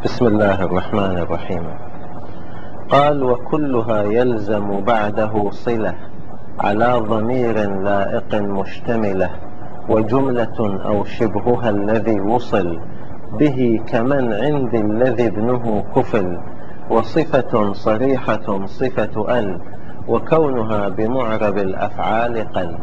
بسم الله الرحمن الرحيم. قال: وكلها يلزم بعده صلة على ضمير لائق مشتملة، وجملة أو شبهها الذي وصل به كمن عند الذي ابنه كفل، وصفة صريحة صفة ال، وكونها بمعرب الأفعال قل.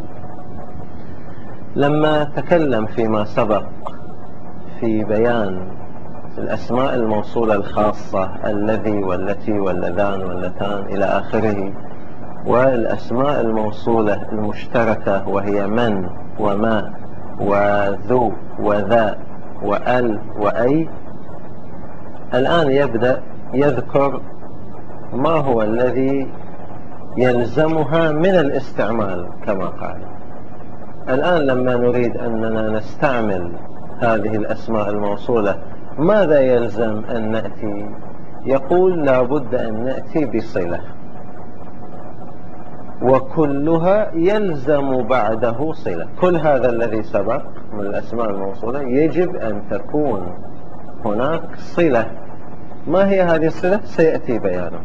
لما تكلم فيما سبق في بيان الأسماء الموصولة الخاصة الذي والتي واللذان واللتان إلى آخره، والأسماء الموصولة المشتركة وهي من وما وذو وذا وأل وأي، الآن يبدأ يذكر ما هو الذي يلزمها من الاستعمال كما قال. الآن لما نريد أننا نستعمل هذه الأسماء الموصولة ماذا يلزم أن نأتي؟ يقول: لا بد أن نأتي بصلة، وكلها يلزم بعده صلة. كل هذا الذي سبق من الأسماء الموصولة يجب أن تكون هناك صلة. ما هي هذه الصلة؟ سيأتي بيانها.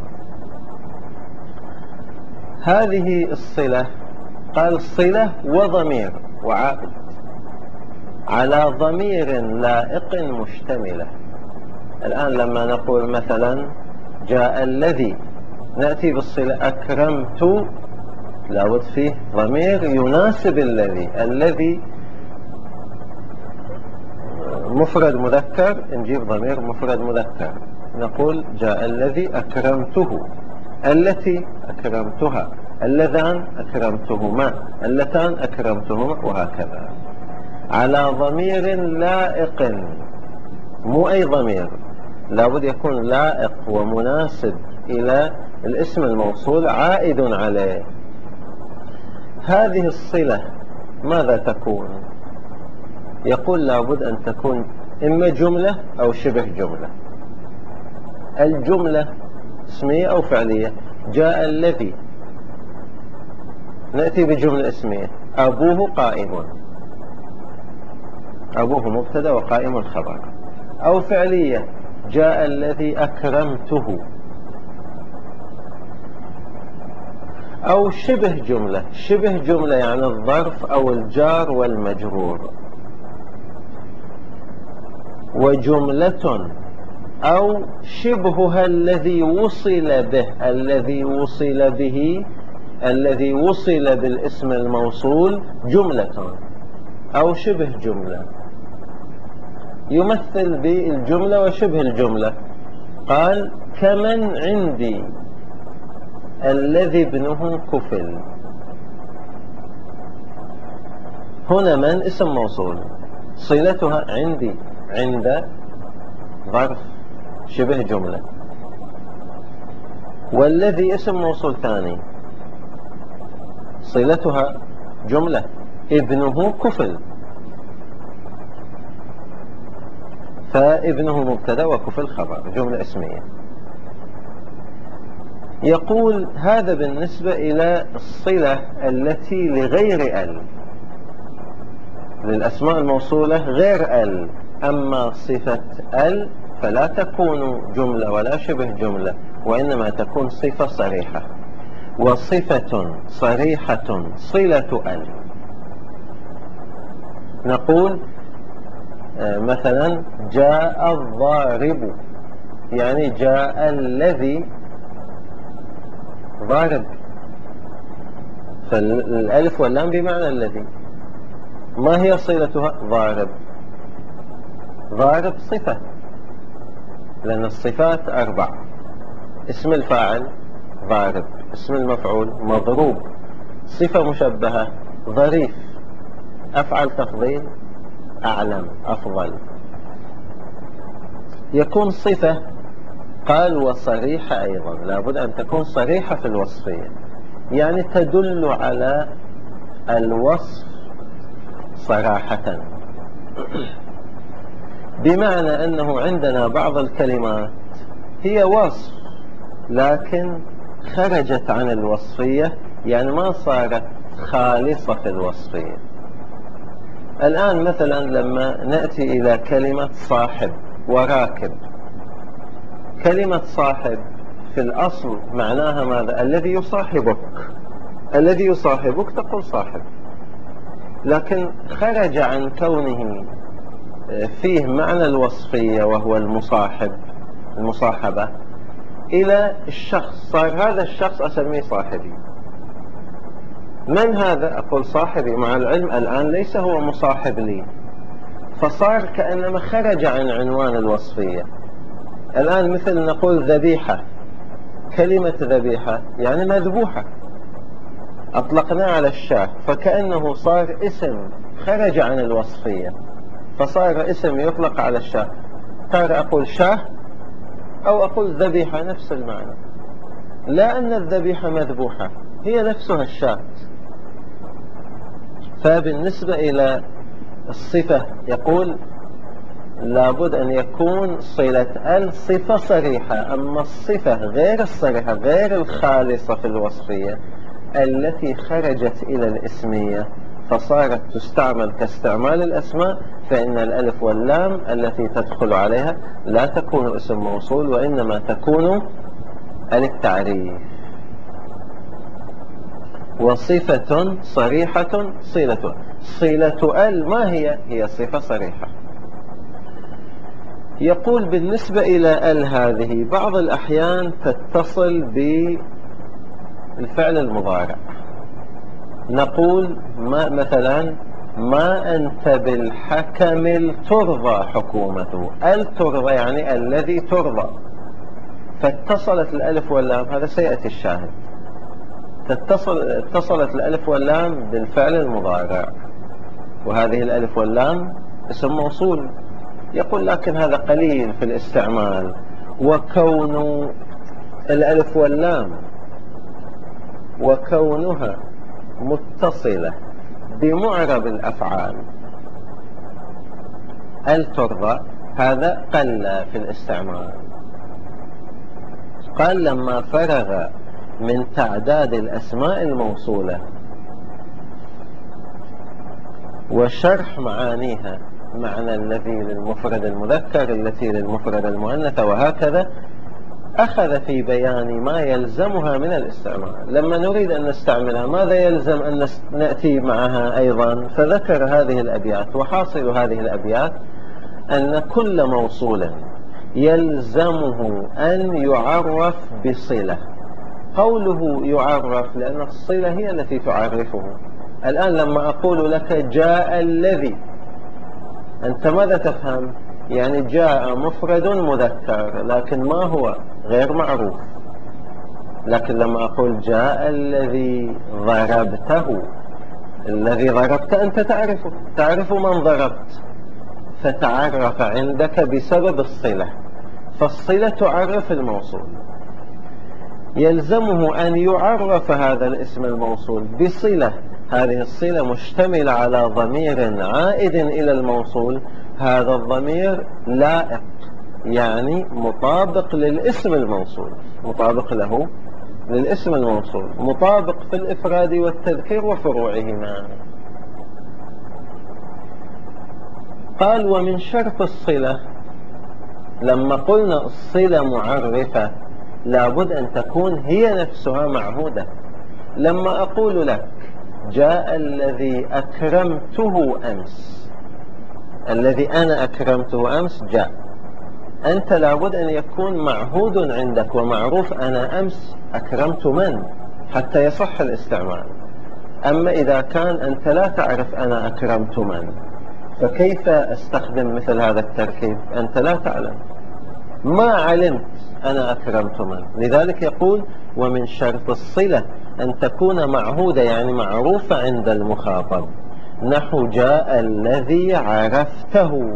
هذه الصلة قال صلة وضمير وعائد على ضمير لائق مشتملة. الآن لما نقول مثلا جاء الذي، نأتي بالصلة أكرمت، لابد فيه ضمير يناسب الذي مفرد مذكر، نجيب ضمير مفرد مذكر، نقول جاء الذي أكرمته، التي أكرمتها، اللذان أكرمتهما، اللتان أكرمتهما، وهكذا على ضمير لائق. مو أي ضمير، لابد يكون لائق ومناسب إلى الاسم الموصول عائد عليه. هذه الصلة ماذا تكون؟ يقول لابد أن تكون إما جملة أو شبه جملة. الجملة اسمية أو فعلية. جاء الذي، نأتي بجملة اسمية: أبوه قائم، أبوه مبتدأ وقائم خبر. أو فعلية: جاء الذي أكرمته. أو شبه جملة. شبه جملة يعني الظرف أو الجار والمجرور. وجملة أو شبهها الذي وصل به، الذي وصل به، الذي وصل بالاسم الموصول جملة أو شبه جملة. يمثل بالجملة وشبه الجملة. قال: كمن عندي الذي ابنه كفل. هنا من اسم موصول، صلتها عندي، عند ظرف شبه جملة. والذي اسم موصول ثاني، صلتها جملة، ابنه كفل، فابنه مبتدا وكفل خبر، جملة اسمية. يقول: هذا بالنسبة إلى الصلة التي لغير ال، للأسماء الموصولة غير ال. أما صفة ال فلا تكون جملة ولا شبه جملة، وإنما تكون صفة صريحة. وصفة صريحة صلة ال. نقول مثلا جاء الضارب، يعني جاء الذي ضارب، فالألف واللام بمعنى الذي. ما هي صلتها؟ ضارب. ضارب صفة، لأن الصفات 4: اسم الفاعل ضارب، اسم المفعول مضروب، صفة مشبهة ظريف، أفعل تفضيل أعلم أفضل. يكون صفة. قال: وصريحة أيضا، لابد أن تكون صريحة في الوصفية، يعني تدل على الوصف صراحة. بمعنى أنه عندنا بعض الكلمات هي وصف لكن خرجت عن الوصفية، يعني ما صارت خالصة في الوصفية. الآن مثلا لما نأتي إلى كلمة صاحب وراكب، كلمة صاحب في الأصل معناها ماذا؟ الذي يصاحبك. الذي يصاحبك تقول صاحب، لكن خرج عن كونه فيه معنى الوصفية وهو المصاحبة إلى الشخص، صار هذا الشخص أسميه صاحبي. من هذا؟ أقول صاحبي، مع العلم الآن ليس هو مصاحب لي، فصار كأنما خرج عن عنوان الوصفية. الآن مثل نقول ذبيحة، كلمة ذبيحة يعني مذبوحة، أطلقنا على الشاه، فكأنه صار اسم خرج عن الوصفية، فصار اسم يطلق على الشاه. صار أقول شاه أو أقول ذبيحة، نفس المعنى، لا أن الذبيحة مذبوحة، هي نفسها الشاة. فبالنسبة إلى الصفة يقول لابد أن يكون صلة الصفة صريحة. أما الصفة غير الصريحة غير الخالصة في الوصفية التي خرجت إلى الاسمية فصارت تستعمل كاستعمال الأسماء، فإن الألف واللام التي تدخل عليها لا تكون اسم موصول، وإنما تكون للتعريف. وصفة صريحة صلة. صلة ما هي صفة صريحة. يقول بالنسبة إلى هذه بعض الأحيان تتصل بالفعل المضارع. نقول مثلا ما أنت بالحكم الترضى حكومته. الترضى يعني الذي ترضى، فاتصلت الألف واللام، هذا سيأتي الشاهد، اتصلت الألف واللام بالفعل المضارع، وهذه الألف واللام اسم موصول. يقول لكن هذا قليل في الاستعمال، وكون الألف واللام وكونها متصلة بمعرب الأفعال الترضى هذا قل في الاستعمال. قال لما فرغ من تعداد الأسماء الموصولة وشرح معانيها، معنى الذي للمفرد المذكر، التي للمفرد المؤنث، وهكذا، أخذ في بيان ما يلزمها من الاستعمال. لما نريد أن نستعملها ماذا يلزم أن نأتي معها أيضا؟ فذكر هذه الأبيات، وحاصل هذه الأبيات أن كل موصول يلزمه أن يعرف بصلة. قوله يعرف لأن الصلة هي التي تعرفه. الآن لما أقول لك جاء الذي، أنت ماذا تفهم؟ يعني جاء مفرد مذكر، لكن ما هو؟ غير معروف. لكن لما أقول جاء الذي ضربته، الذي ضربت أنت تعرف من ضربت، فتعرف عندك بسبب الصلة، فالصلة تعرف الموصول. يلزمه أن يعرف هذا الاسم الموصول بصلة، هذه الصلة مشتملة على ضمير عائد إلى الموصول، هذا الضمير لائق يعني مطابق للاسم الموصول، مطابق له للاسم الموصول، مطابق في الإفراد والتذكير وفروعهما. قال ومن شرط الصلة، لما قلنا الصلة معرفة لابد أن تكون هي نفسها معهودة. لما أقول لك جاء الذي أكرمته أمس، الذي أنا أكرمته أمس جاء، أنت لابد أن يكون معهود عندك ومعروف أنا أمس أكرمت من حتى يصح الاستعمال. أما إذا كان أنت لا تعرف أنا أكرمت من، فكيف أستخدم مثل هذا التركيب؟ أنت لا تعلم، ما علمت أنا أكرمت من. لذلك يقول ومن شرط الصلة أن تكون معهودة يعني معروفة عند المخاطب، نحو جاء الذي عرفته،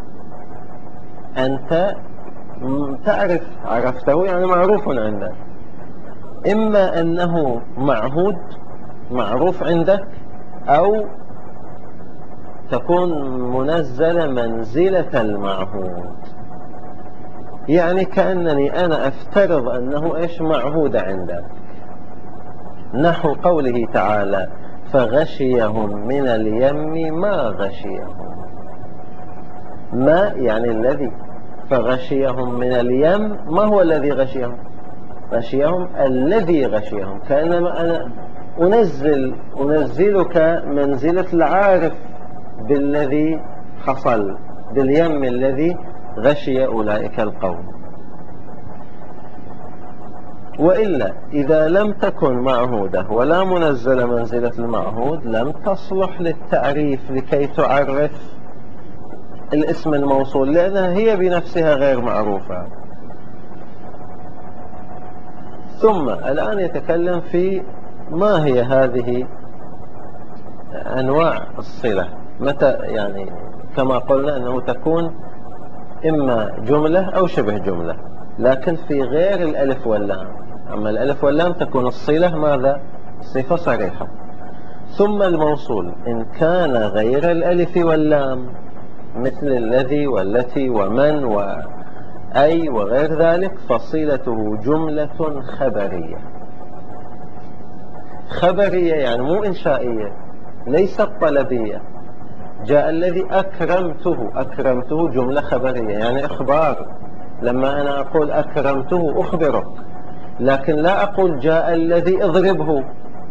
أنت تعرف عرفته يعني معروف عندك، إما أنه معهود معروف عندك، أو تكون منزلة منزلة المعهود. يعني كأنني أنا أفترض أنه إيش معهود عندك، نحو قوله تعالى فغشيهم من اليم ما غشيهم. ما يعني الذي، فغشيهم من اليم. ما هو الذي غشيهم؟ غشيهم الذي غشيهم، كأنما أنا أنزلك منزلة العارف بالذي حصل، باليم الذي غشي أولئك القوم. وإلا إذا لم تكن معهودة ولا منزل منزلة المعهود لم تصلح للتعريف لكي تعرف الاسم الموصول، لأنها هي بنفسها غير معروفة. ثم الآن يتكلم في ما هي هذه أنواع الصلة. متى يعني كما قلنا أنه تكون إما جملة أو شبه جملة، لكن في غير الألف واللام. أما الألف واللام تكون الصلة ماذا؟ صفة صريحة. ثم الموصول إن كان غير الألف واللام مثل الذي والتي ومن وأي وغير ذلك فصلته جملة خبرية. خبرية يعني مو إنشائية، ليست طلبية. جاء الذي أكرمته، أكرمته جملة خبرية يعني إخبار. لما أنا أقول أكرمته أخبرك، لكن لا أقول جاء الذي اضربه،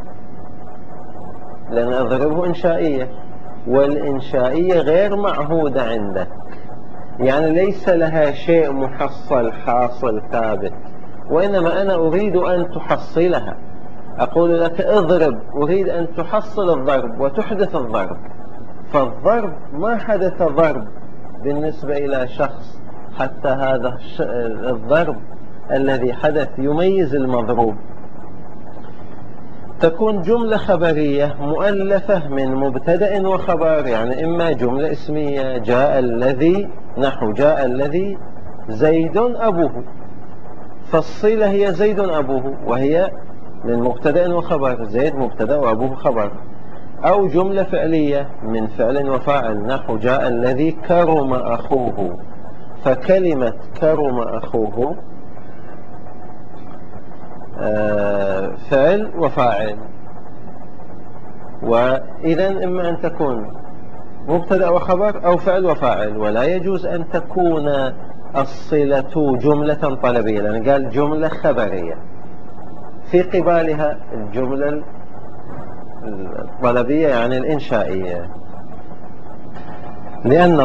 لأن اضربه إنشائية، والإنشائية غير معهودة عندك، يعني ليس لها شيء محصل حاصل ثابت، وإنما أنا أريد أن تحصلها. أقول لك اضرب، أريد أن تحصل الضرب وتحدث الضرب. فالضرب ما حدث ضرب بالنسبة إلى شخص، حتى هذا الضرب الذي حدث يميز المضروب. تكون جملة خبرية مؤلفة من مبتدأ وخبر، يعني إما جملة اسمية جاء الذي، نحو جاء الذي زيد أبوه، فالصلة هي زيد أبوه، وهي من مبتدأ وخبر، زيد مبتدأ وأبوه خبر. أو جملة فعلية من فعل وفاعل، نحو جاء الذي كرم أخوه، فكلمة كرم أخوه فعل وفاعل. وإذا إما أن تكون مبتدأ وخبر أو فعل وفاعل، ولا يجوز أن تكون الصلة جملة طلبية، لأن قال جملة خبرية في قبالها الجملة الطلبية يعني الإنشائية، لأن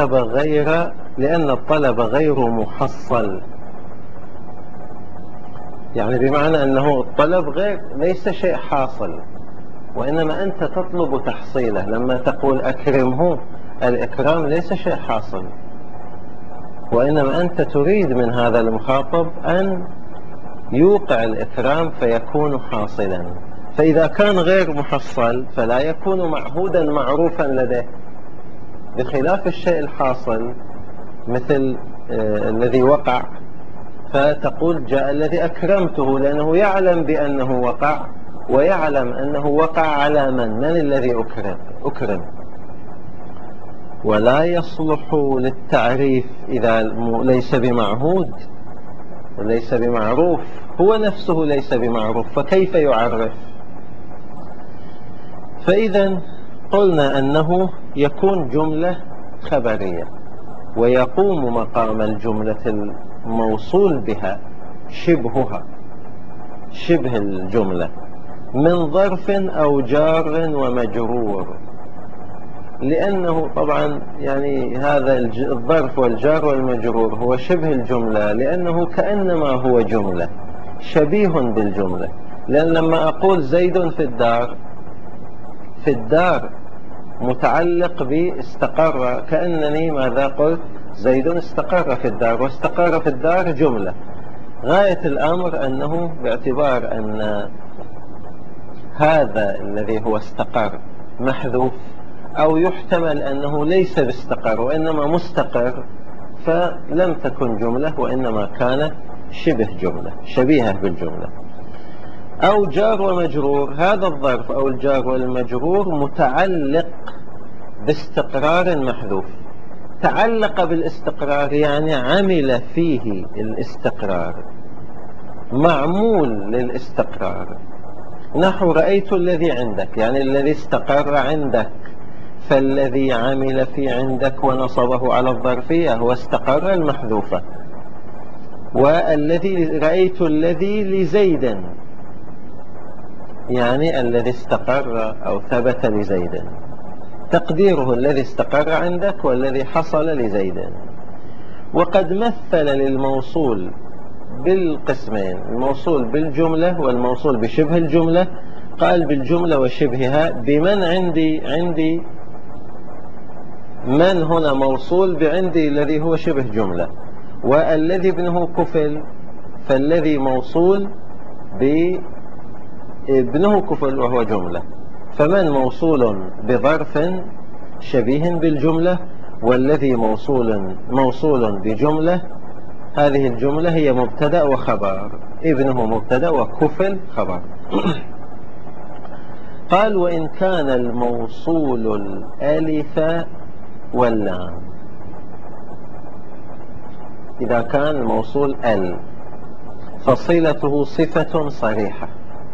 الطلب غير محصل. يعني بمعنى أنه الطلب ليس شيء حاصل، وإنما أنت تطلب تحصيله. لما تقول أكرمه، الإكرام ليس شيء حاصل، وإنما أنت تريد من هذا المخاطب أن يوقع الإكرام فيكون حاصلا. فإذا كان غير محصل فلا يكون معهودا معروفا لديه، بخلاف الشيء الحاصل مثل الذي وقع، فتقول جاء الذي أكرمته، لأنه يعلم بأنه وقع، ويعلم أنه وقع على من الذي أكرم. ولا يصلح للتعريف إذا ليس بمعهود وليس بمعروف، هو نفسه ليس بمعروف، فكيف يعرف؟ فإذا قلنا أنه يكون جملة خبرية، ويقوم مقام الجملة الموصول بها شبهها، شبه الجملة، من ظرف أو جار ومجرور. لأنه طبعا يعني هذا الظرف والجار والمجرور هو شبه الجملة، لأنه كأنما هو جملة، شبيه بالجملة. لأن لما أقول زيد في الدار، في الدار متعلق باستقر، كأنني ماذا قلت؟ زيد استقر في الدار، واستقر في الدار جملة. غاية الأمر أنه باعتبار أن هذا الذي هو استقر محذوف، أو يحتمل أنه ليس باستقر وإنما مستقر، فلم تكن جملة وإنما كانت شبه جملة، شبيهة بالجملة. أو جار ومجرور، هذا الظرف أو الجار والمجرور متعلق باستقرار محذوف. تعلق بالاستقرار يعني عمل فيه الاستقرار، معمول للاستقرار. نحو رأيت الذي عندك، يعني الذي استقر عندك، فالذي عمل في عندك ونصبه على الظرفية هو استقر المحذوفة. والذي رأيت الذي لزيد، يعني الذي استقر أو ثبت لزيد، تقديره الذي استقر عندك والذي حصل لزيد. وقد مثل للموصول بالقسمين، الموصول بالجملة والموصول بشبه الجملة. قال بالجملة وشبهها بمن عندي من هنا موصول بعندي الذي هو شبه جملة، والذي ابنه كفل فالذي موصول بابنه كفل وهو جملة. فمن موصول بظرف شبيه بالجملة، والذي موصول بجملة، هذه الجملة هي مبتدأ وخبر، ابنه مبتدأ وكفل خبر. قال وإن كان الموصول الألف واللام، إذا كان الموصول ال فصلته صفة صريحة.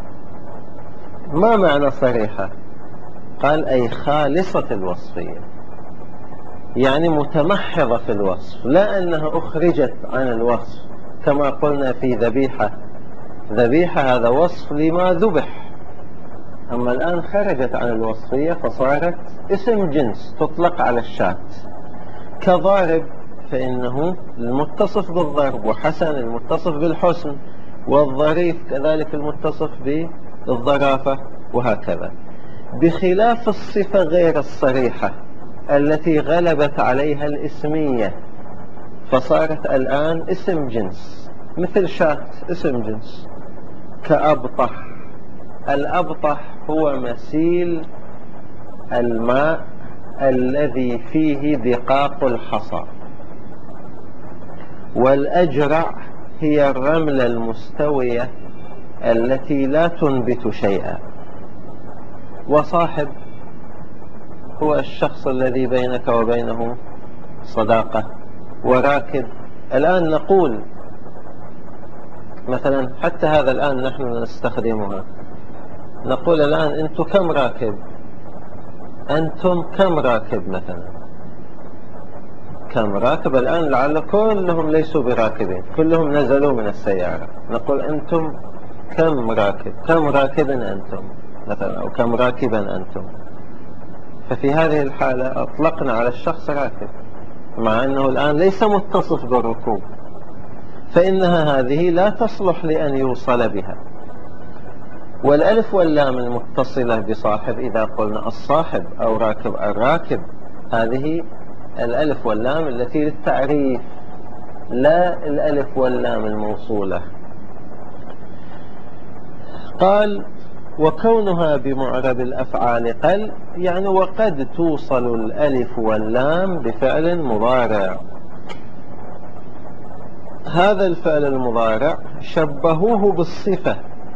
ما معنى صريحة؟ قال أي خالصة الوصفية، يعني متمحضة في الوصف، لا أنها أخرجت عن الوصف كما قلنا في ذبيحة. ذبيحة هذا وصف لما ذبح، أما الآن خرجت عن الوصفية فصارت اسم جنس تطلق على الشاة. كضارب فإنه المتصف بالضرب، وحسن المتصف بالحسن، والظريف كذلك المتصف بالظرافة، وهكذا. بخلاف الصفة غير الصريحة التي غلبت عليها الاسمية، فصارت الآن اسم جنس، مثل شاة اسم جنس. كأبطح، الأبطح هو مسيل الماء الذي فيه دقاق الحصى، والأجرع هي الرملة المستوية التي لا تنبت شيئا. وصاحب هو الشخص الذي بينك وبينه صداقة. وراكب، الآن نقول مثلا، حتى هذا الآن نحن نستخدمها، نقول الآن أنتم كم راكب؟ أنتم كم راكب مثلا، كم راكب. الآن لعل كلهم ليسوا براكبين، كلهم نزلوا من السيارة. نقول أنتم كم راكب، كم راكبا أنتم مثلا، أو كم راكبا أنتم. ففي هذه الحالة أطلقنا على الشخص راكب، مع أنه الآن ليس متصف بالركوب، فإنها هذه لا تصلح لأن يوصل بها. والألف واللام المتصلة بصاحب، إذا قلنا الصاحب أو راكب الراكب، هذه الألف واللام التي للتعريف، لا الألف واللام الموصولة. قال وكونها بمعرب الأفعال قل، يعني وقد توصل الألف واللام بفعل مضارع. هذا الفعل المضارع شبهوه بالصفة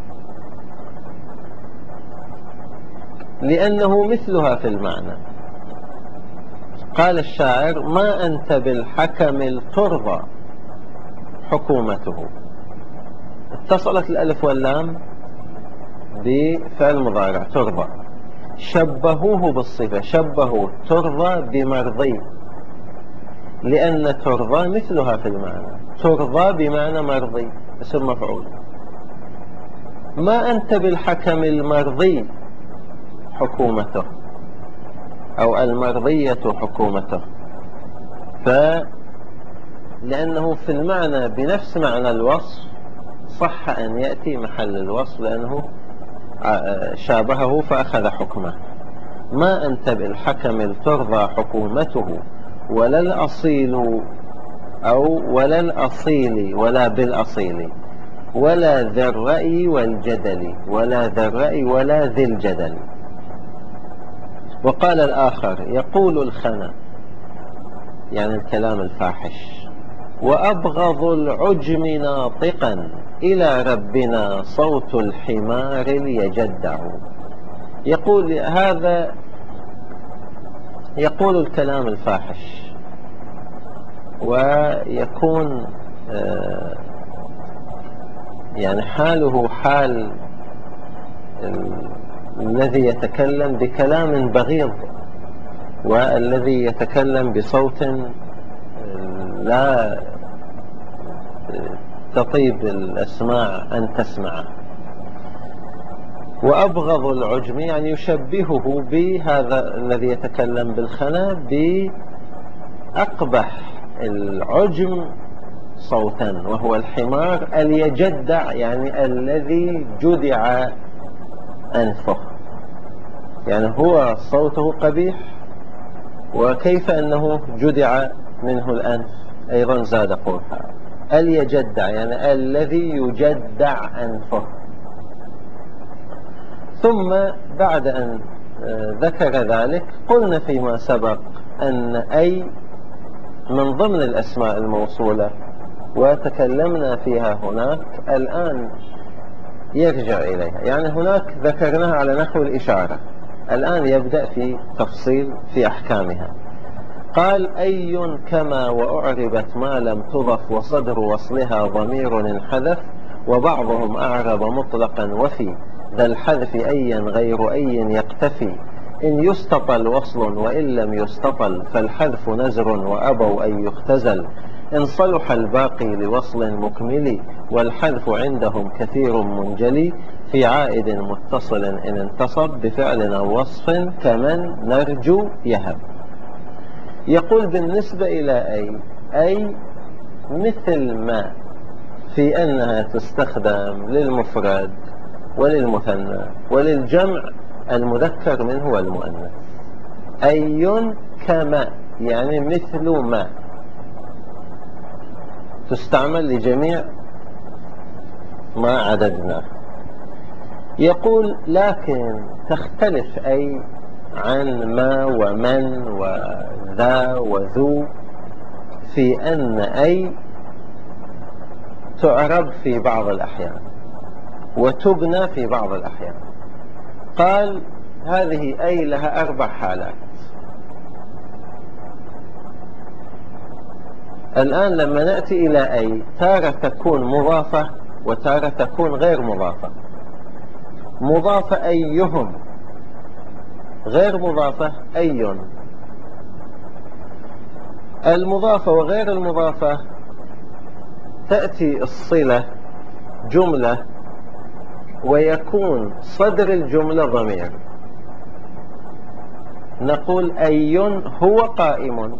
لأنه مثلها في المعنى. قال الشاعر ما أنت بالحكم الترضى حكومته. اتصلت الألف واللام بفعل مضارع ترضى، شبهوه بالصفة، شبهوا ترضى بمرضي، لأن ترضى مثلها في المعنى، ترضى بمعنى مرضي، اسم مفعول. ما أنت بالحكم المرضي حكومته، أو المرضية حكومته. لأنه في المعنى بنفس معنى الوصف صح أن يأتي محل الوصف، لأنه شابهه فأخذ حكمه. ما أنت بالحكم ترضى حكومته، ولا الأصيل، أو ولا الأصيل ولا بالأصيل، ولا ذا الرأي والجدل، ولا ذا الرأي ولا ذي الجدل. وقال الآخر يقول الخنا، يعني الكلام الفاحش، وأبغض العجم ناطقا إلى ربنا صوت الحمار يجدع. يقول هذا، يقول الكلام الفاحش، ويكون يعني حاله حال الذي يتكلم بكلام بغيض والذي يتكلم بصوت لا تطيب الأسماع أن تسمعه. وأبغض العجم يعني يشبهه بهذا الذي يتكلم بالخنا بأقبح العجم صوتا، وهو الحمار اليجدع، يعني الذي جدع أنفه، يعني هو صوته قبيح وكيف أنه جدع منه الأنف أيضا زاد قبحا. اليجدع يعني الذي يجدع أنفه. ثم بعد أن ذكر ذلك قلنا فيما سبق أن أي من ضمن الأسماء الموصولة وتكلمنا فيها هناك، الآن يرجع إليها، يعني هناك ذكرناها على نحو الإشارة، الآن يبدأ في تفصيل في أحكامها. قال أي كما وأعربت ما لم تضف وصدر وصلها ضمير انحذف، وبعضهم أعرب مطلقا وفي ذا الحذف أيا غير أي يقتفي، إن يستطل وصل وإن لم يستطل فالحذف نزر وأبوا أن يختزل، إن صلح الباقي لوصل مكمل والحذف عندهم كثير منجلي، في عائد متصل إن انتصب بفعل أو وصف كمن نرجو يهب. يقول بالنسبة إلى أي مثل ما في أنها تستخدم للمفرد وللمثنى وللجمع المذكر منه والمؤنث. أي كما يعني مثل ما تستعمل لجميع ما عددنا. يقول لكن تختلف أي عن ما ومن وذا وذو في أن أي تعرب في بعض الأحيان وتبنى في بعض الأحيان. قال هذه أي لها 4 حالات. الآن لما نأتي إلى أي، تارة تكون مضافة وتارة تكون غير مضافة. مضافة أيهم، غير مضافة أي. المضافة وغير المضافة تأتي الصلة جملة ويكون صدر الجملة ضمير، نقول أي هو قائم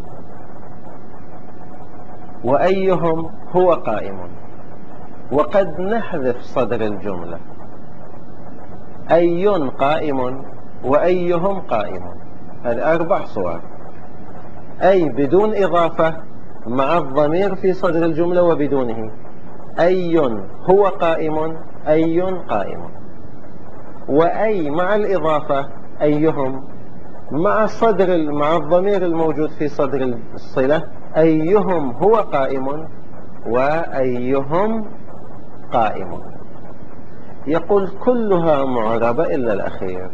وأيهم هو قائم، وقد نحذف صدر الجملة أي قائم وأيهم قائم. هذه 4 صور. أي بدون إضافة مع الضمير في صدر الجملة وبدونه، أي هو قائم أي قائم. وأي مع الإضافة أيهم مع الضمير الموجود في صدر الصلة، أيهم هو قائم وأيهم قائم. يقول كلها معربة إلا الأخير.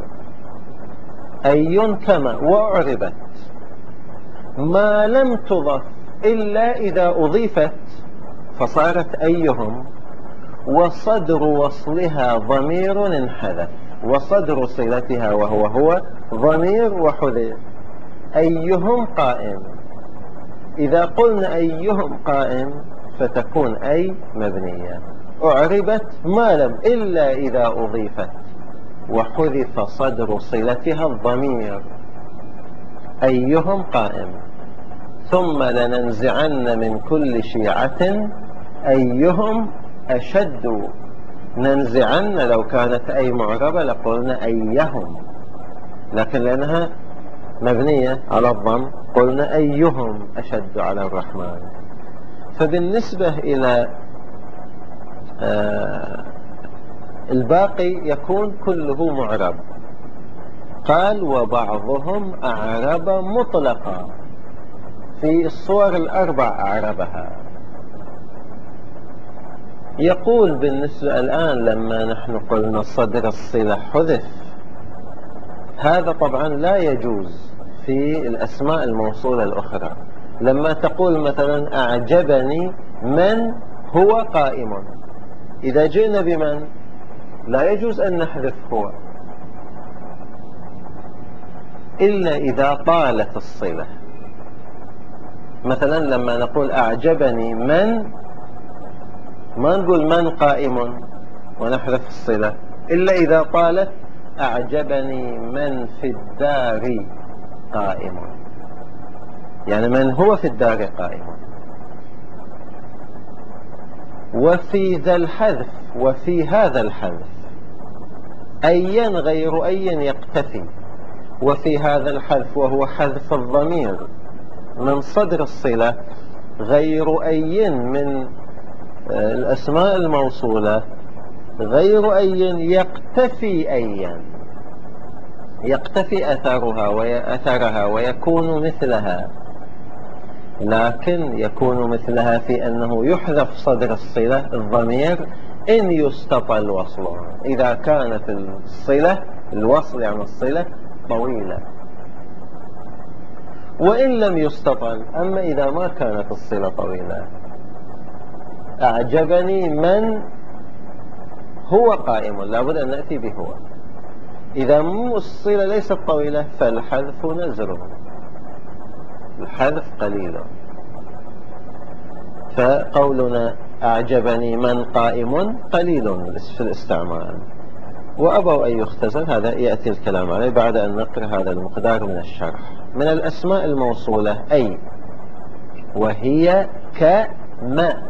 أي كما وأعربت ما لم تضف إلا إذا أضيفت فصارت أيهم، وصدر وصلها ضمير انحذف، وصدر صلتها وهو هو ضمير وحذف. أيهم قائم، إذا قلنا أيهم قائم فتكون أي مبنية. أعربت ما لم إلا إذا أضيفت وحذف صدر صلتها الضمير. أيهم قائم. ثم لننزعن من كل شيعة أيهم أشد. ننزعن لو كانت أي معربة لقلنا أيهم، لكن لأنها مبنية على الضم قلنا أيهم أشد على الرحمن. فبالنسبة إلى الباقي يكون كله معرب. قال وبعضهم أعرب مطلقا، في الصور 4 أعربها. يقول بالنسبة الآن لما نحن قلنا صدر الصلة حذف، هذا طبعا لا يجوز في الأسماء الموصولة الأخرى. لما تقول مثلا أعجبني من هو قائم، إذا جئنا بمن لا يجوز أن نحذف هو، إلا إذا طالت الصلة. مثلا لما نقول أعجبني من، ما نقول من قائم ونحذف الصلة، إلا إذا قالت أعجبني من في الدار قائم، يعني من هو في الدار قائم. وفي ذا الحذف وفي هذا الحذف أيا غير أيا يقتفي. وفي هذا الحذف وهو حذف الضمير من صدر الصلة غير أي من الأسماء الموصولة، غير أي يقتفي أيا، يقتفي أثرها ويكون مثلها، لكن يكون مثلها في أنه يحذف صدر الصلة الضمير إن يستطل وصلها، إذا كانت الصلة الوصل يعني الصلة طويلة، وإن لم يستطل. أما إذا ما كانت الصلة طويلة، أعجبني من هو قائم، لابد أن نأتي بهو. إذا الصلة ليست طويلة فالحذف نزر، الحذف قليل. فقولنا أعجبني من قائم قليل في الاستعمال، وأبوا أن يختزل. هذا يأتي الكلام عليه بعد أن نقرأ هذا المقدار من الشرح. من الأسماء الموصولة أي، وهي كما،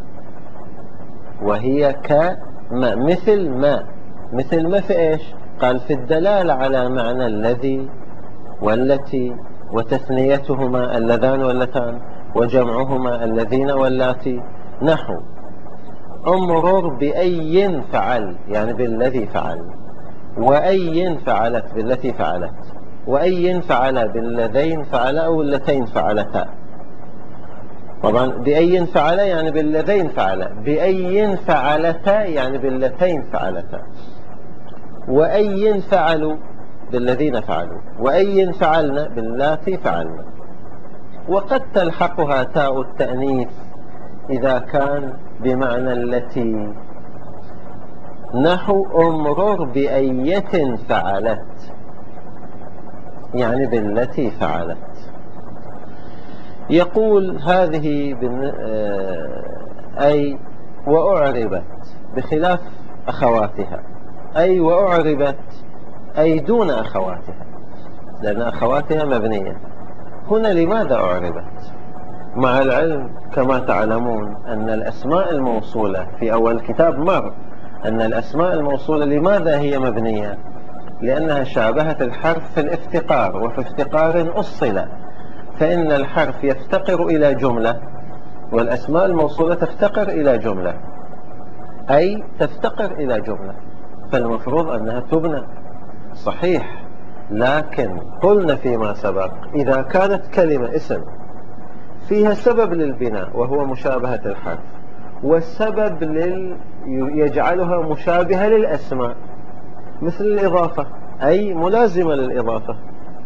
وهي كما، مثل ما. مثل ما في إيش؟ قال في الدلالة على معنى الذي والتي، وتثنيتهما اللذان واللتان، وجمعهما الذين واللاتي. نحو امرر بأي فعل، يعني بالذي فعل، وأي فعلت بالتي فعلت، وأي فعل بالذين فعل أو اللتين فعلتا. طبعا بأي فعل يعني بالذين فعل، بأي فعلتا يعني باللتين فعلتا، وأي فعلوا بالذين فعلوا، وأي فعلنا باللاتي فعلنا. وقد تلحقها تاء التأنيث إذا كان بمعنى التي. نحو امرر بأية فعلت، يعني بالتي فعلت. يقول هذه أي وأعربت بخلاف أخواتها. أي وأعربت أي دون أخواتها، لأن أخواتها مبنية. هنا لماذا أعربت؟ مع العلم كما تعلمون أن الأسماء الموصولة في أول الكتاب مر أن الأسماء الموصولة لماذا هي مبنية؟ لأنها شابهت الحرف في الافتقار، وفي افتقار أصل، فإن الحرف يفتقر إلى جملة، والأسماء الموصولة تفتقر إلى جملة، أي تفتقر إلى جملة، فالمفروض أنها تبنى صحيح. لكن قلنا فيما سبق إذا كانت كلمة اسم فيها سبب للبناء وهو مشابهة الحرف، والسبب يجعلها مشابهة للأسماء، مثل الإضافة أي ملازمة للإضافة.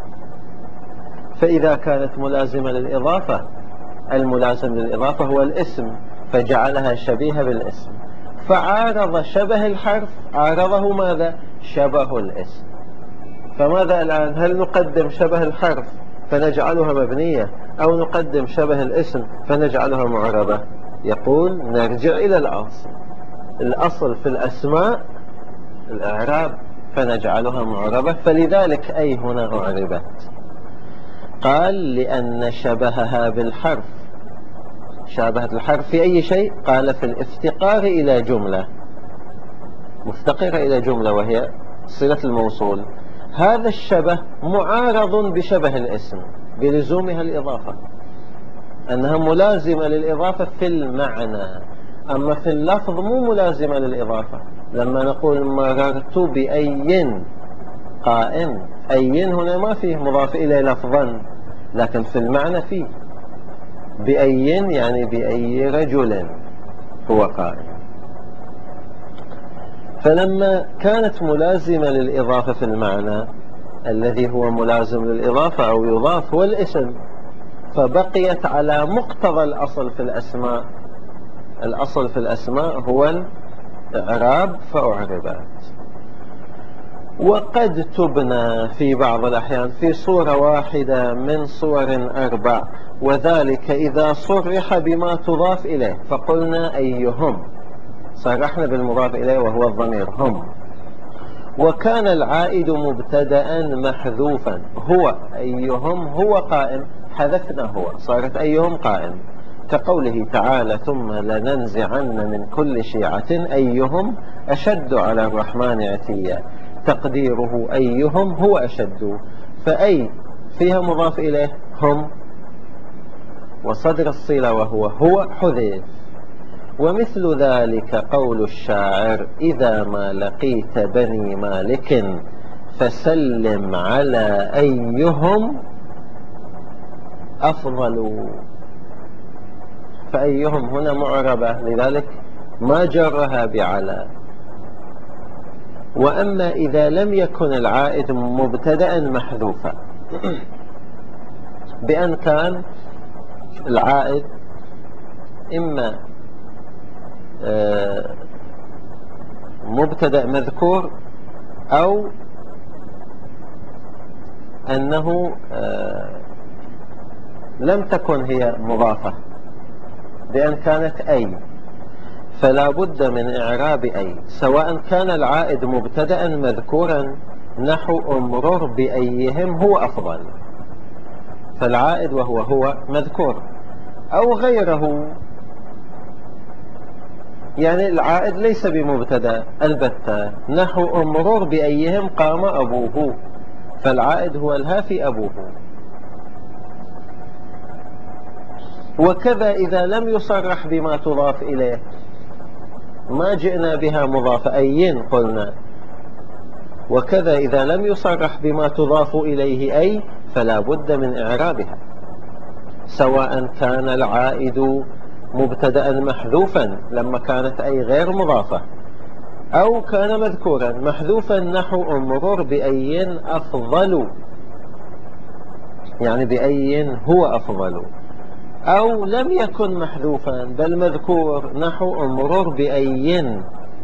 فإذا كانت ملازمة للإضافة، الملازم للإضافة هو الاسم، فجعلها شبيهة بالاسم، فعارض شبه الحرف عارضه ماذا؟ شبه الاسم. فماذا الآن؟ هل نقدم شبه الحرف فنجعلها مبنية، أو نقدم شبه الاسم فنجعلها معربة؟ يقول نرجع إلى الأصل. الأصل في الأسماء الإعراب، فنجعلها معربة، فلذلك أي هنا أعربت. قال لأن شبهها بالحرف، شابهت الحرف في أي شيء؟ قال في الافتقار إلى جملة، مفتقرة إلى جملة وهي صلة الموصول. هذا الشبه معارض بشبه الاسم بلزومها الإضافة، أنها ملازمة للإضافة في المعنى، أما في اللفظ مو ملازمة للإضافة. لما نقول مررت بأي قائم، أي هنا ما فيه مضاف إليه لفظا، لكن في المعنى فيه. بأي يعني بأي رجل هو قائم. فلما كانت ملازمة للإضافة في المعنى الذي هو ملازم للإضافة أو يضاف هو الاسم، فبقيت على مقتضى الأصل في الأسماء. الأصل في الأسماء هو الإعراب، فأعربت. وقد تبنى في بعض الأحيان في صورة واحدة من صور 4، وذلك إذا صرح بما تضاف إليه، فقلنا أيهم، صرحنا بالمضاف إليه وهو الضمير هم، وكان العائد مبتدأ محذوفا، هو أيهم هو قائم، حذفنا هو صارت أيهم قائم، كقوله تعالى ثم لننزعن من كل شيعة أيهم أشد على الرحمن عتيا، تقديره أيهم هو أشد، فأي فيها مضاف إليه هم، وصدر الصلة وهو هو حذف. ومثل ذلك قول الشاعر إذا ما لقيت بني مالك فسلم على أيهم أفضل، فأيهم هنا معربة لذلك ما جرها بعلى. وأما إذا لم يكن العائد مبتدأ محذوفا، بأن كان العائد إما مبتدأ مذكور أو أنه لم تكن هي مضافة، بأن كانت أي، فلا بد من إعراب أي، سواء كان العائد مبتدأ مذكورا نحو امرر بأيهم هو أفضل، فالعائد وهو هو مذكور، أو غيره، يعني العائد ليس بمبتدأ البتة، نحو امرر بأيهم قام أبوه، فالعائد هو الهافي أبوه. وكذا إذا لم يصرح بما تضاف إليه، ما جئنا بها مضافة أين قلنا، وكذا إذا لم يصرح بما تضاف إليه أي فلا بد من إعرابها، سواء كان العائد مبتدأ محذوفا لما كانت أي غير مضافة، أو كان مذكورا محذوفا نحو امرر بأي أفضل، يعني بأي هو أفضل، أو لم يكن محذوفا بل مذكور نحو امرر بأي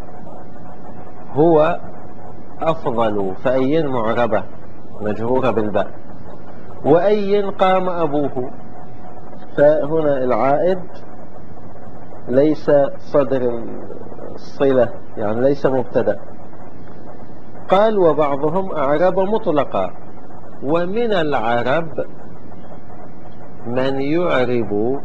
هو أفضل، فأي معربة مجهورة بالباء، وأي قام أبوه، فهنا العائد ليس صدر الصلة، يعني ليس مبتدأ. قال وبعضهم أعرب مطلقا، ومن العرب من يعرب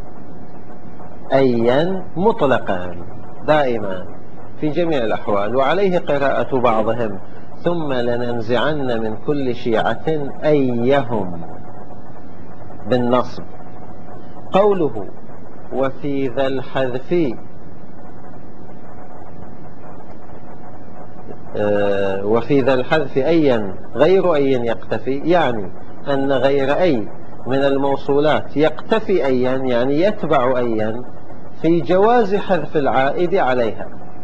أيا مطلقا دائما في جميع الأحوال، وعليه قراءة بعضهم ثم لننزعن من كل شيعة أيهم بالنصب. قوله وفي ذا الحذف وفي ذا الحذف أيا غير أي يقتفي، يعني أن غير أي من الموصولات يقتفي أيا، يعني يتبع أيا في جواز حذف العائد عليها،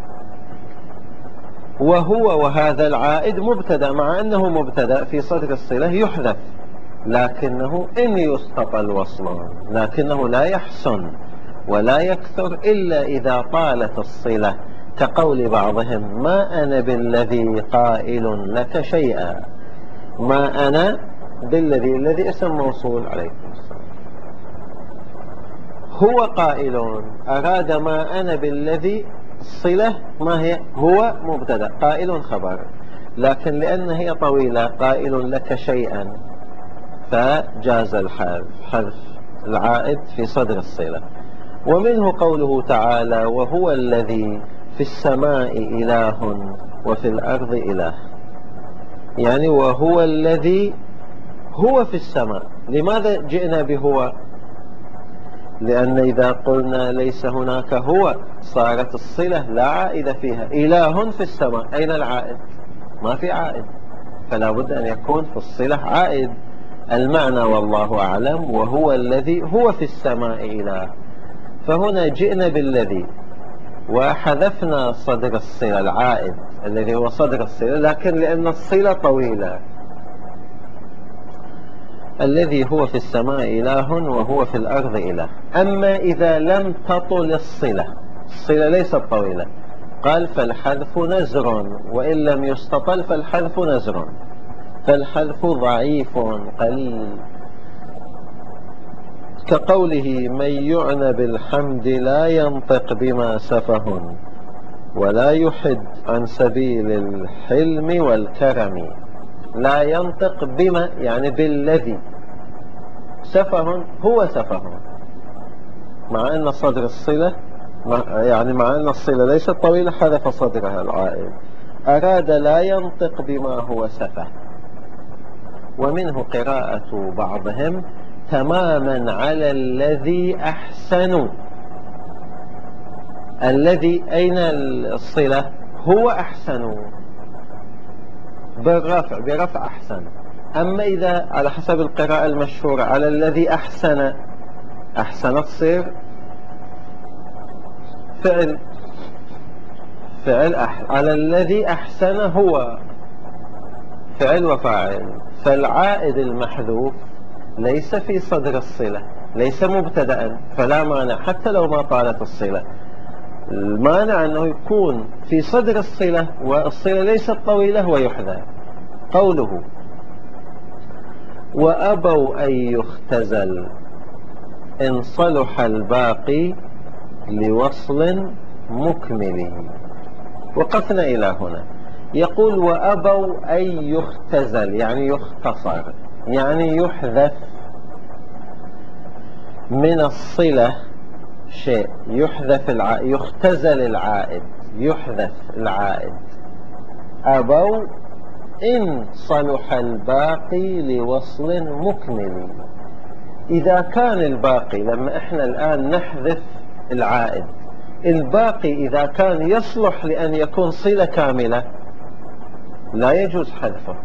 وهذا العائد مبتدأ، مع أنه مبتدأ في صدر الصلة يحذف، لكنه إن يستطل وصلا، لكنه لا يحسن ولا يكثر إلا إذا طالت الصلة، كقول بعضهم ما أنا بالذي قائل لك شيئا، ما أنا بالذي، الذي اسم موصول عليكم السلام، هو قائل، أراد ما أنا بالذي الصلة ما هي، هو مبتدأ قائل خبر، لكن لأن هي طويلة قائل لك شيئا فجاز حذف العائد في صدر الصلة. ومنه قوله تعالى وهو الذي في السماء إله وفي الأرض إله، يعني وهو الذي هو في السماء. لماذا جئنا بهو؟ لأن إذا قلنا ليس هناك هو صارت الصلة لا عائد فيها، إله في السماء أين العائد؟ ما في عائد، فلا بد أن يكون في الصلة عائد. المعنى والله أعلم وهو الذي هو في السماء إله، فهنا جئنا بالذي وحذفنا صدر الصلة العائد الذي هو صدر الصلة، لكن لأن الصلة طويلة، الذي هو في السماء إله وهو في الأرض إله. أما إذا لم تطل الصلة، الصلة ليست طويلة، قال فالحذف نزر، وإن لم يستطل فالحذف نزر، فالحذف ضعيف قليل. كقوله من يعنى بالحمد لا ينطق بما سفه ولا يحد عن سبيل الحلم والكرم. لا ينطق بما يعني بالذي، سفه هو سفه، مع أن صدر الصلة يعني مع أن الصلة ليست طويلة حذف صدرها العائد، أراد لا ينطق بما هو سفه. ومنه قراءة بعضهم تماما على الذي أحسن. الذي أين الصلة؟ هو أحسن بالرفع، برفع أحسن. أما إذا على حسب القراءة المشهورة على الذي أحسن، أحسن تصير فعل على الذي أحسن هو فعل وفاعل. فالعائد المحذوف ليس في صدر الصلة، ليس مبتدأ، فلا مانع حتى لو ما طالت الصلة. المانع أنه يكون في صدر الصلة والصلة ليست طويلة ويحذف. قوله وأبوا أن يختزل إن صلح الباقي لوصل مكمل. وقفنا إلى هنا. يقول وأبوا أن يختزل يعني يختصر، يعني يحذف من الصلة شيء، يختزل العائد، يحذف العائد. أبوا إن صلح الباقي لوصل مكمل. إذا كان الباقي، لما إحنا الآن نحذف العائد، الباقي إذا كان يصلح لأن يكون صلة كاملة لا يجوز حذفه.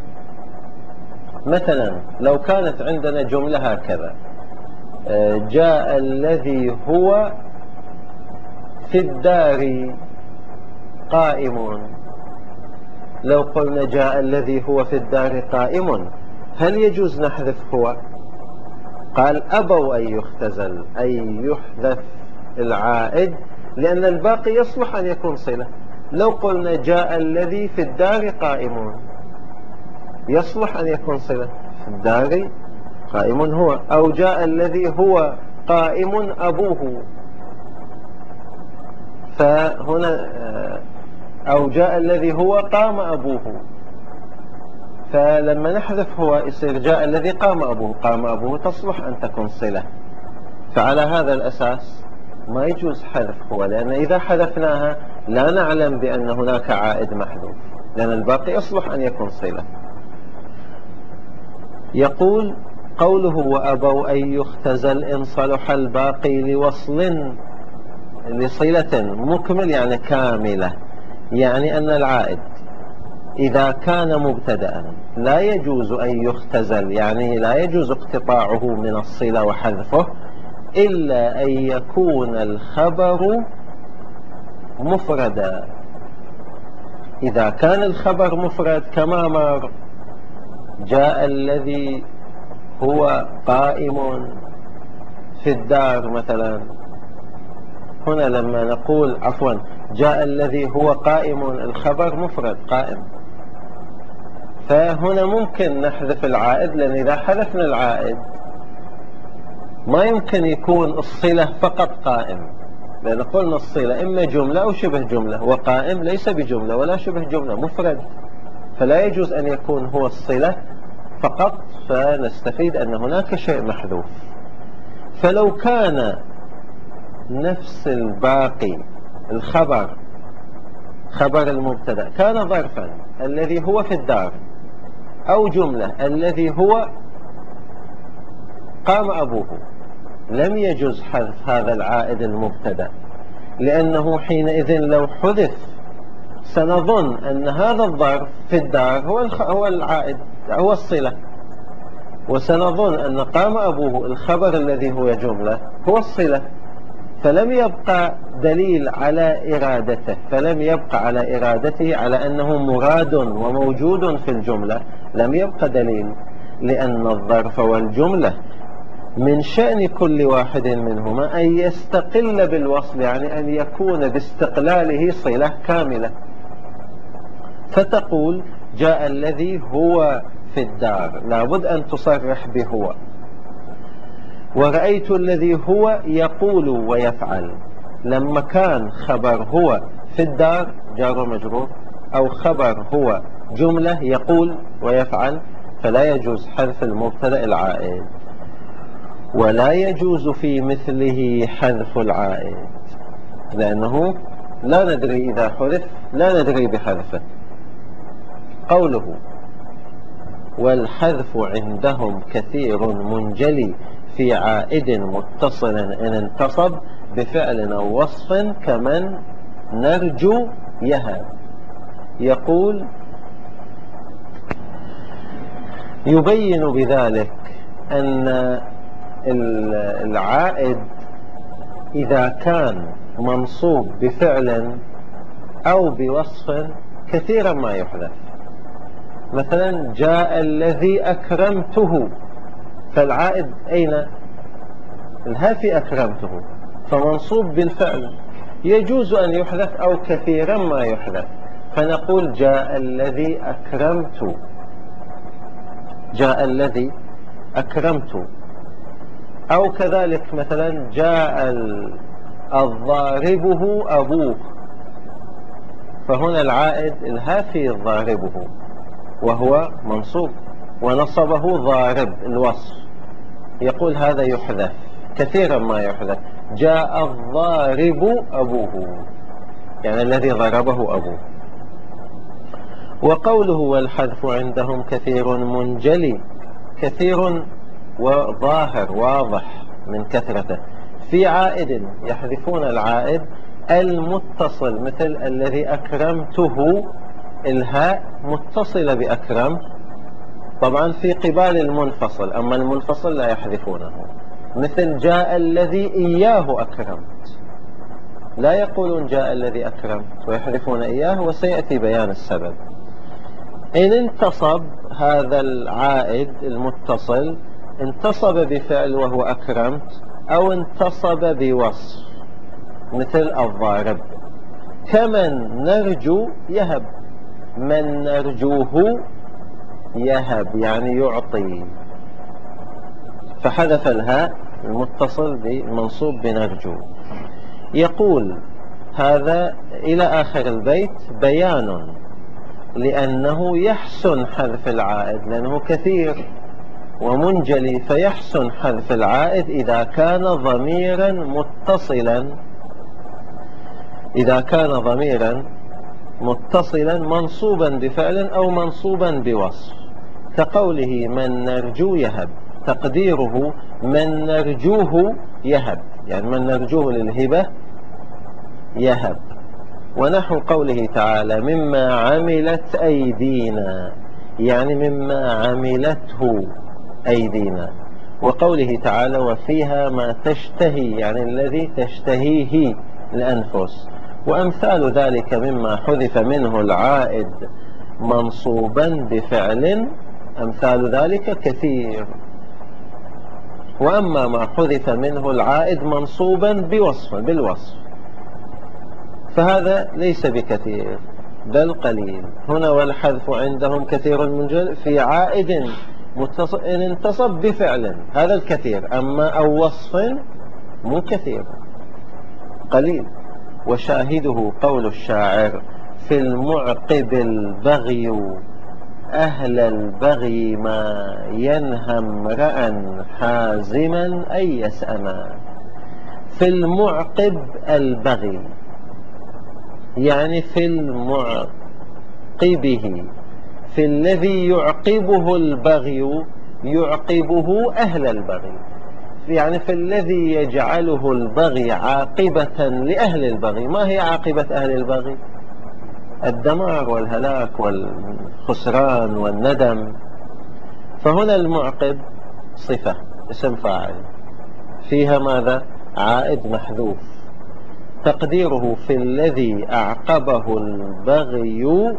مثلا لو كانت عندنا جملة هكذا جاء الذي هو في الدار قائم. لو قلنا جاء الذي هو في الدار قائم، هل يجوز نحذف هو؟ قال أبوا أن يختزل أي يحذف العائد لأن الباقي يصلح أن يكون صلة. لو قلنا جاء الذي في الدار قائم يصلح أن يكون صلة، في الدار قائم هو، أو جاء الذي هو قائم أبوه، فهنا أو جاء الذي هو قام أبوه، فلما نحذف هو يصير جاء الذي قام أبوه، قام أبوه تصلح أن تكون صلة. فعلى هذا الأساس ما يجوز حذف هو، لأن إذا حذفناها لا نعلم بأن هناك عائد محذوف، لأن الباقي يصلح أن يكون صلة. يقول قوله وأبوا أن يختزل إن صلح الباقي لصلة مكمل يعني كاملة، يعني أن العائد إذا كان مبتدأ لا يجوز أن يختزل، يعني لا يجوز اقتطاعه من الصلة وحذفه إلا أن يكون الخبر مفردا. إذا كان الخبر مفرد كما مر جاء الذي هو قائم في الدار مثلا، هنا لما نقول عفوا جاء الذي هو قائم الخبر مفرد قائم، فهنا ممكن نحذف العائد، لأن إذا حذفنا العائد ما يمكن يكون الصلة فقط قائم، لأن قلنا الصلة إما جملة أو شبه جملة، وقائم ليس بجملة ولا شبه جملة، مفرد، فلا يجوز أن يكون هو الصلة فقط، فنستفيد أن هناك شيء محذوف. فلو كان نفس الباقي الخبر خبر المبتدأ كان ظرفا الذي هو في الدار، أو جملة الذي هو قام أبوه، لم يجوز حذف هذا العائد المبتدأ، لأنه حينئذ لو حذف سنظن أن هذا الظرف في الدار هو العائد، هو الصلة، وسنظن أن قام أبوه الخبر الذي هو جملة هو الصلة، فلم يبقى دليل على إرادته، فلم يبقى على إرادته على أنه مراد وموجود في الجملة، لم يبقى دليل، لأن الظرف والجملة من شأن كل واحد منهما أن يستقل بالوصل، يعني أن يكون باستقلاله صلة كاملة. فتقول جاء الذي هو في الدار، لابد أن تصرح بهو. ورأيت الذي هو يقول ويفعل، لما كان خبر هو في الدار جار ومجرور، أو خبر هو جملة يقول ويفعل، فلا يجوز حذف المبتدأ العائد، ولا يجوز في مثله حذف العائد، لأنه لا ندري إذا حذف، لا ندري بحذفه. قوله والحذف عندهم كثير منجلي في عائد متصل إن انتصب بفعل أو وصف كمن نرجو يهب. يقول يبين بذلك أن العائد إذا كان منصوب بفعل أو بوصف كثيرا ما يحذف. مثلا جاء الذي أكرمته، فالعائد أين؟ الها في أكرمته، فمنصوب بالفعل، يجوز أن يحذف أو كثيرا ما يحذف، فنقول جاء الذي أكرمت، جاء الذي أكرمت. أو كذلك مثلا جاء الضاربه أبوه، فهنا العائد الها في ضاربه وهو منصوب، ونصبه ضارب الوصف، يقول هذا يحذف كثيرا ما يحذف. جاء الضارب أبوه، يعني الذي ضربه أبوه. وقوله والحذف عندهم كثير منجلي، كثير وظاهر واضح من كثرته، في عائد يحذفون العائد المتصل، مثل الذي أكرمته، الهاء متصلة بأكرمت طبعا في قبال المنفصل، أما المنفصل لا يحذفونه. مثل جاء الذي إياه أكرمت، لا يقولون جاء الذي أكرمت ويحذفون إياه، وسيأتي بيان السبب. إن انتصب هذا العائد المتصل، انتصب بفعل وهو أكرمت، أو انتصب بوصف مثل الضارب، كمن نرجو يهب، من نرجوه يهب يعني يعطي، فحذف الهاء المتصل بمنصوب بنرجو. يقول هذا إلى آخر البيت بيان لأنه يحسن حذف العائد، لأنه كثير ومنجلي، فيحسن حذف العائد إذا كان ضميرا متصلا، إذا كان ضميرا متصلا منصوبا بفعل أو منصوبا بوصف، كقوله من نرجو يهب، تقديره من نرجوه يهب، يعني من نرجوه للهبة يهب. ونحو قوله تعالى مما عملت أيدينا، يعني مما عملته أيدينا. وقوله تعالى وفيها ما تشتهي، يعني الذي تشتهيه الأنفس. وأمثال ذلك مما حذف منه العائد منصوبا بفعل، أمثال ذلك كثير. وأما ما حذف منه العائد منصوبا بالوصف فهذا ليس بكثير بل قليل. هنا والحذف عندهم كثير منجل في عائد متصل إن انتصب بفعل، هذا الكثير، أما أو وصف مو كثير، قليل. وشاهده قول الشاعر في المعقب البغي، أهل البغي ما ينهى امرأ حازما أن يسأما. في المعقب البغي يعني في المعقبه، في الذي يعقبه البغي، يعقبه أهل البغي، يعني في الذي يجعله البغي عاقبة لأهل البغي. ما هي عاقبة أهل البغي؟ الدمار والهلاك والخسران والندم. فهنا المعقب صفة اسم فاعل فيها ماذا؟ عائد محذوف، تقديره في الذي أعقبه البغي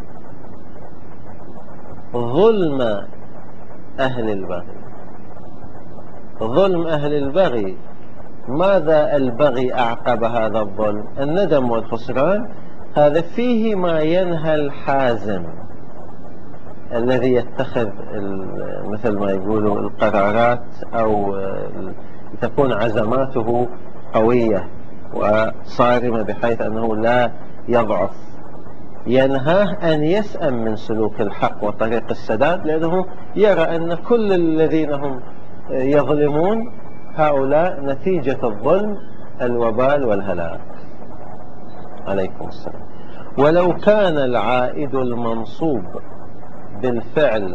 ظلم أهل البغي. ظلم أهل البغي. ماذا البغي أعقب هذا الظلم؟ الندم والخسران. هذا فيه ما ينهى الحازم الذي يتخذ مثل ما يقولوا القرارات، أو تكون عزماته قوية وصارمة بحيث أنه لا يضعف. ينهاه أن يسأم من سلوك الحق وطريق السداد، لأنه يرى أن كل الذين هم يظلمون هؤلاء نتيجة الظلم الوبال والهلاك. عليكم السلام. ولو كان العائد المنصوب بالفعل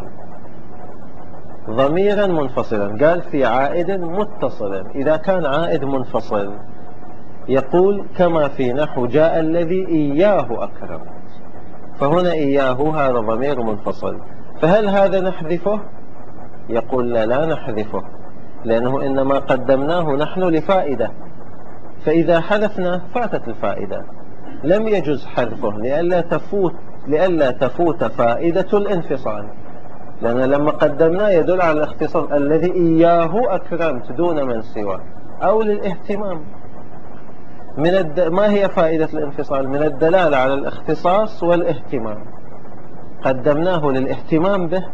ضميرا منفصلا، قال في عائد متصل. إذا كان عائد منفصل يقول كما في نحو جاء الذي إياه أكرم، فهنا إياه هذا ضمير منفصل، فهل هذا نحذفه؟ يقول لا نحذفه، لأنه إنما قدمناه نحن لفائدة، فإذا حذفنا فاتت الفائدة. لم يجوز حذفه لئلا تفوت فائدة الانفصال، لأن لما قدمناه يدل على الاختصاص، الذي إياه أكرمت دون من سواه، أو للاهتمام. ما هي فائدة الانفصال؟ من الدلالة على الاختصاص والاهتمام. قدمناه للاهتمام به.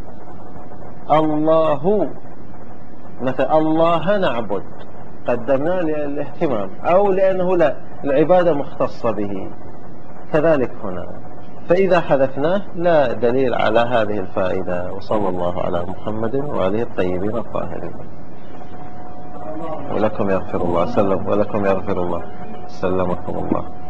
الله مثلا الله نعبد، قدمناه للاهتمام، أو لأنه لا العبادة مختصة به. كذلك هنا، فإذا حذفناه لا دليل على هذه الفائدة. وصلى الله على محمد وآله الطيبين الطاهرين. ولكم يغفر الله. سلم. ولكم يغفر الله. سلمكم الله.